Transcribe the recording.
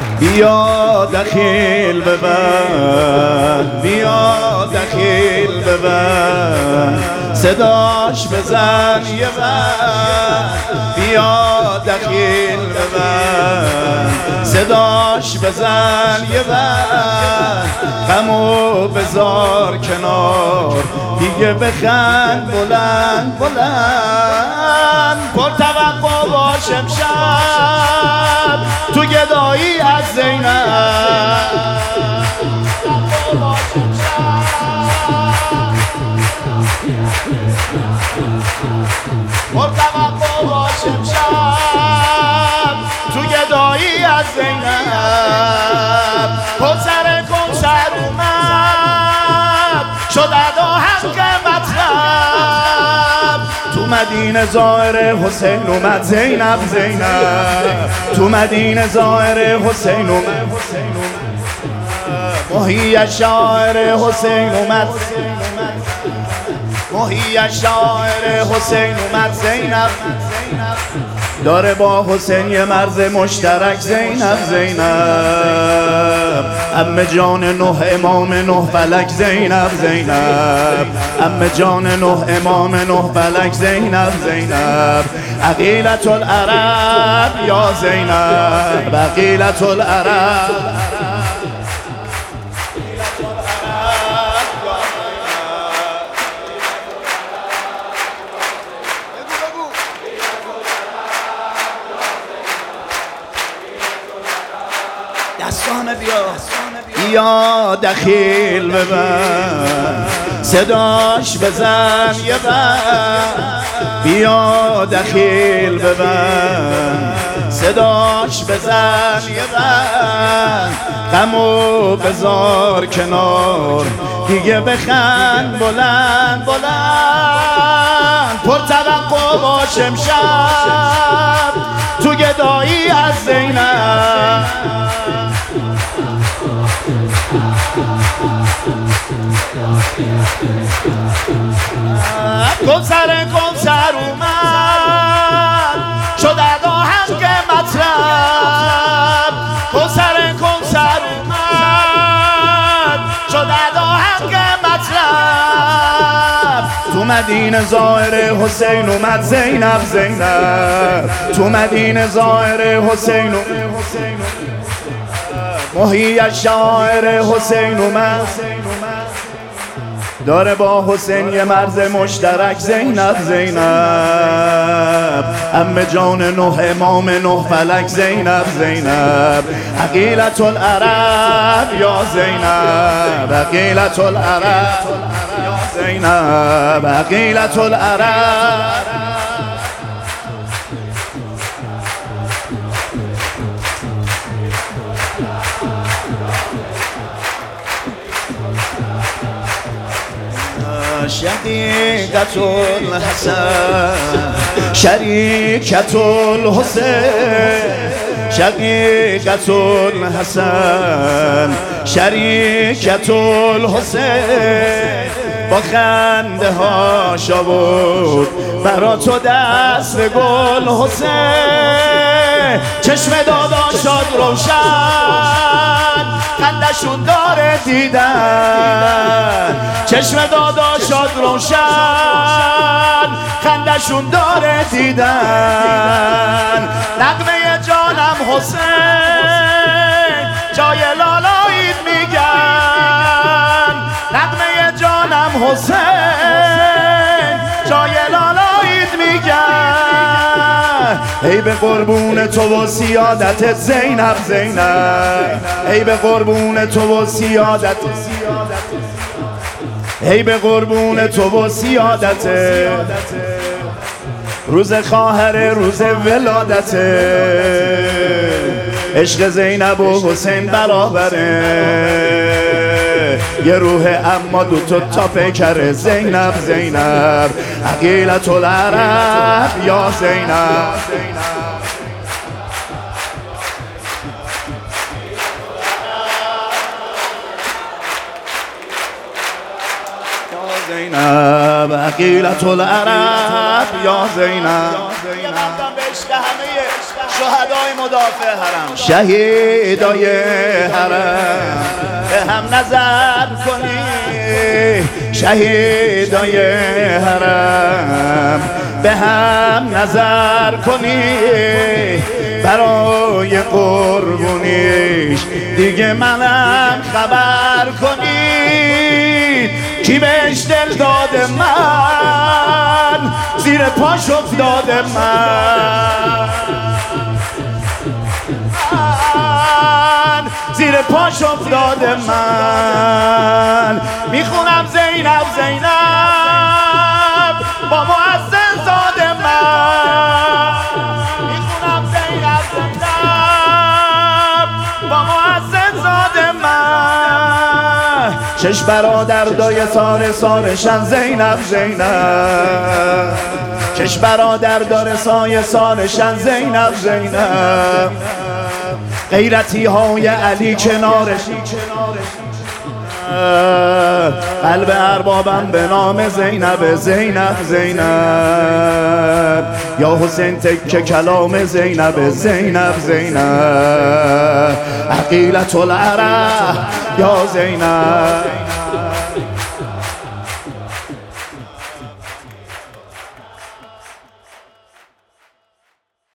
بیا دخیل ببر، بیا دخیل ببر، صداش بزن یه بر. بیا دخیل ببر، صداش بزن یه بر. غمو بذار کنار، دیگه بخند بلند بلند. پر توقع باش امشب تو گدایی از زینب. پر توقع باش امشب تو گدایی از زینب. پسر کنسر اومد شد ادا حق مطلب. تو مدینه ظاهر حسین اومد زینب زینب. تو مدینه ظاهر حسین اومد ماهی شاعر حسین اومد. ماهی شاعر حسین اومد زینب. داره با حسین یه مرز مشترک زینب زینب. عمه جان نه امام نه فلک زینب زینب. عمه جان نه امام نه فلک زینب زینب. عقیلة العرب یا زینب. عقیلة العرب. دستانه بیا دخیل ببر، صداش بزن یه بر. بیا دخیل ببر، صداش بزن یه بر. غمو بذار کنار، دیگه بخند بلند بلند. پر توقع باش امشب تو گدایی از زینب. کنسر اومد شد ادا حق مطلب. کنسر اومد شد ادا حق مطلب. تو مدینه ظاهر حسین اومد زینب زینب. تو مدینه ظاهر حسین اومد ماهی شاعر حسین اومد. داره با حسین یه مرز مشترک زینب زینب. عمه جان نه امام نه فلک زینب زینب. عقیلة العرب یا زینب. عقیلة العرب یا زینب. عقیلة العرب. شقیقة الحسن شریکة الحسین. شقیقة الحسن شریکة الحسین. با خنده ها شابود برا تو دست گل حسین. چشم دادا شد روشن خندشون داره دیدن. چشم دادا شد روشن خندشون داره دیدن. نغمه جانم حسین جای لالایید میگن. نغمه جانم حسین جای لالایید میگن. ای به قربون تو و سیادت زینب زینب. ای به قربون تو و سیادت. ای به قربون تو و سیادت. روز خواهر روز ولادت. عشق زینب و حسین برابره. یه روح اما دوتا تا پیکره زینب زینب. عقیلة العرب یا زینب. زینب عقیلة العرب یا زینب. یه مردم به عشق همه شهدای مدافع حرم، شهیدای حرم به هم نظر کنی، شهیدای حرم به هم نظر کنی، برای قربونیش دیگه منم خبر کنی. کی بهش دل داده من زیر پاش افتاده من زیر پاش افتاده من. میخونم زینب زینب با محسن زاده من، میخونم زینب زینب با محسن زاده من. شش برادر دای سار سارشن زینب زینب، شش برادر داره سای سارشن زینب زینب. غیرتی های علی کنارش، قلب اربابم به نام زینب زینب زینب. یا حسین تک کلام زینب زینب زینب. عقیلة العرب یا زینب.